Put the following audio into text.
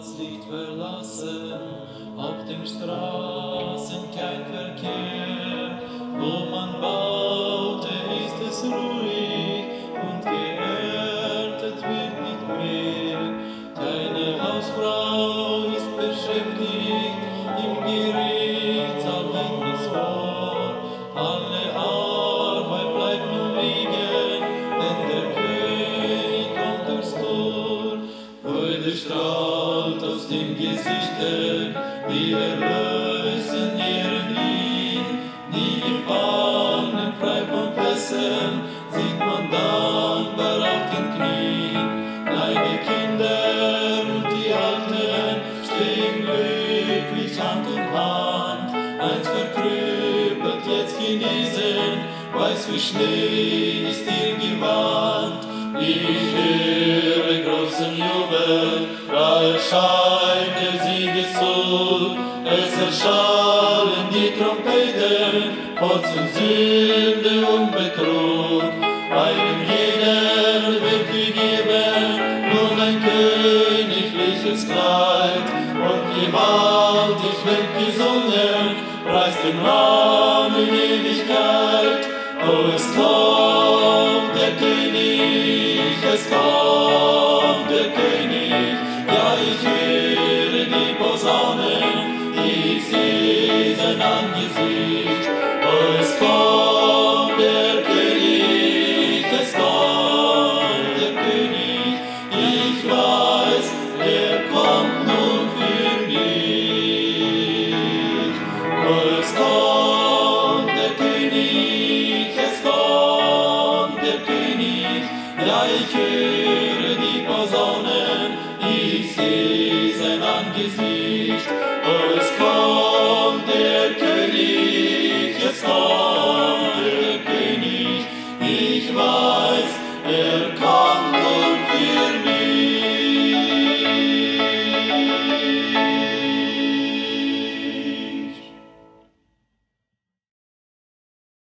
Staatslicht verlassen, auf den Straßen kein Verkehr. Wo man baute, ist es ruhig und geerntet wird nicht mehr. Keine Hausfrau ist beschäftigt im Gerichtssaal, hängt es vor. Alle Arbeit bleibt nun liegen, denn der König kommt durchs Tor. Freude strahlt aus den Gesichtern, die Erlösen ehren ihn. Die Gefangenen frei von Fesseln sieht man dankbar auf den Knien. Kleine Kinder und die Alten stehen glücklich Hand in Hand. Eins verkrüppelt, jetzt genesen, weiß wie Schnee ist ihr Gewand. Ich höre großen Jubel, da erscheint der Siegeszug. Es erschallen die Trompeten, Fortune, Sünde und Betrug. Einem jeder wird gegeben nun ein königliches Kleid, und gewaltig wird gesungen, preist den Namen in Ewigkeit. Oh, es kommt der König, es kommt der König, ja, ich höre die Posaunen, ich sehe sein Angesicht. Oh, es kommt der König, es kommt der König, ich weiß, er kommt nun für mich. Oh, es kommt der König, es kommt der König, ja, ich höre die Posaunen, ich sehe sein Angesicht. Oh, es kommt